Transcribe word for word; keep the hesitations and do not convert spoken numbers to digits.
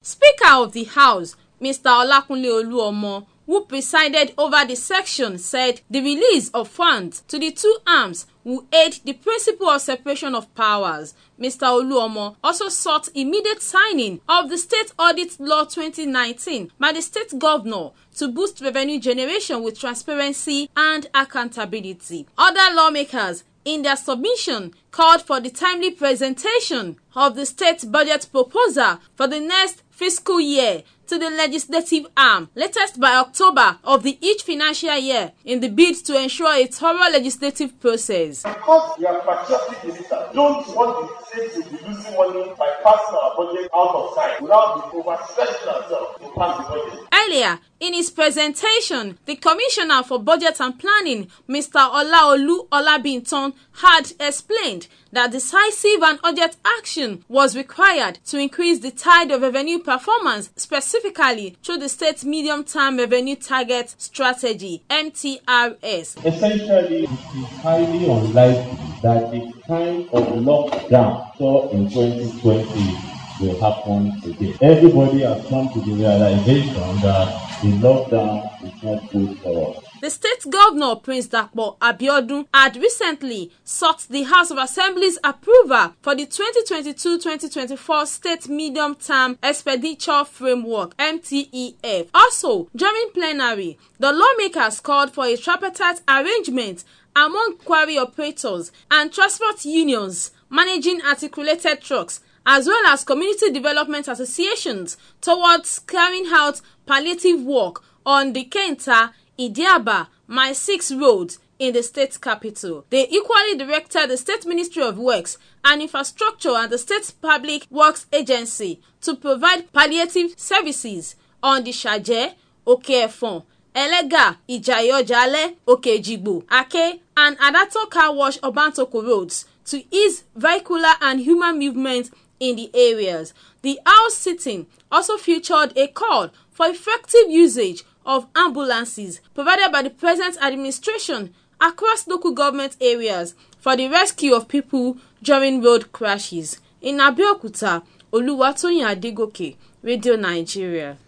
Speaker of the House, Mister Olakunle Oluomo, who presided over the section, said the release of funds to the two arms will aid the principle of separation of powers. Mister Oluomo also sought immediate signing of the State Audit Law twenty nineteen by the state governor to boost revenue generation with transparency and accountability. Other lawmakers, in their submission, called for the timely presentation of the state budget proposal for the next fiscal year to the legislative arm, latest by October of the each financial year, in the bid to ensure a thorough legislative process. Because we are patriotic ministers, don't want the state to be losing money by passing our budget out of time without the overstretching ourselves to pass the budget. Earlier, in his presentation, the Commissioner for Budget and Planning, Mister Olaolu Olabinton, had explained that decisive and urgent action was required to increase the tide of revenue performance, specifically through the state's medium-term revenue target strategy, M T R S. Essentially, it is highly unlikely that the kind of lockdown saw in twenty twenty will happen again. Everybody has come to the realization that the lockdown is not good for us. The state governor, Prince Dapo Abiodun, had recently sought the House of Assembly's approval for the twenty twenty-two twenty twenty-four State Medium-Term Expenditure Framework, M T E F. Also, during plenary, the lawmakers called for a tripartite arrangement among quarry operators and transport unions managing articulated trucks, as well as community development associations, towards carrying out palliative work on the Kenta Idiaba, Mile six roads in the state capital. They equally directed the State Ministry of Works and Infrastructure and the State Public Works Agency to provide palliative services on the Shaje, Oke-Efon, Elega, Ijayo-Jale, Oke-Jigbo, Ake, and Adato Car Wash Obantoko roads to ease vehicular and human movement in the areas. The House sitting also featured a call for effective usage of ambulances provided by the present administration across local government areas for the rescue of people during road crashes. In Abeokuta, Oluwatoyin Adegoke, Radio Nigeria.